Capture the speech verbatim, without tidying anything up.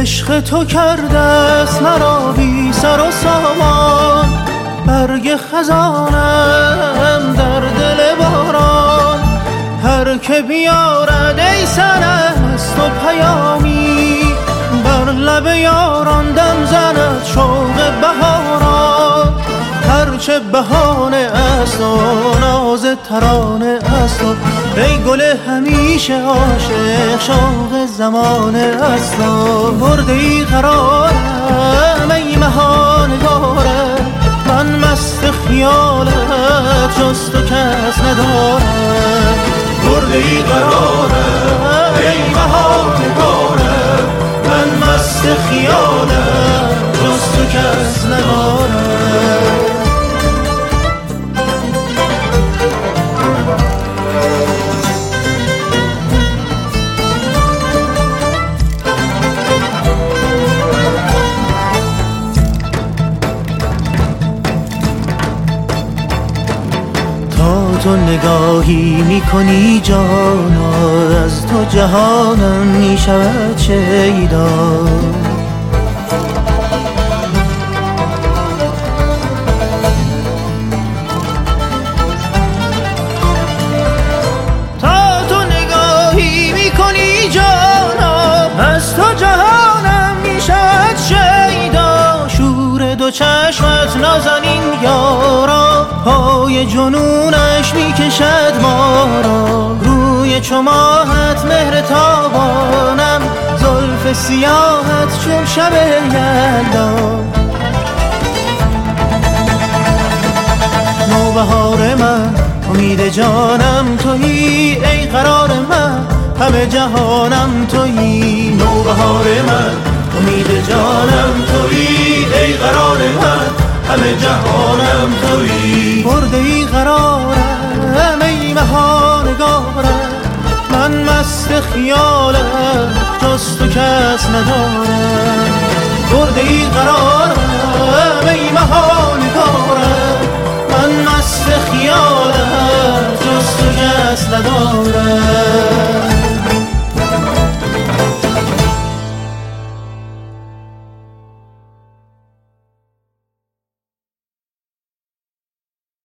عشق تو کرده است مرا بی سر و سامان، برگ خزانم در دل باران. هر که بیارد ای سرست و پیامی، بر لب یاران دم زند شوق بهاران. هرچه بهانه است و ناز ترانه است و ای گل همیشه عاشق شوق زمانه است و برده ای قرارم ای مهانگارم، من مست خیالت جز تو کس ندارم. برده ای قرارم ای مهانگارم، من مست خیالت جز تو کس ندارم. تو نگاهی میکنی جانا، از تو جهانم میشود شیدا. تا تو نگاهی میکنی جانا، از تو جهانم میشود شیدا. شور دو چشمت نازنین یارا، پای جنونش میکشد ما را. روی چو ماهت مهر تابانم، زلف سیاهت چون شب یلدا. نوبهار من امید جانم تویی، ای قرار من همه جهانم تویی. نوبهار من امید جانم تویی، ای قرار من همه جهانم تویی. برده ای قرارم ای مهانگارم، من مست خیالم جز تو کس ندارم. برده ای قرارم ای مهانگارم، من مست خیالم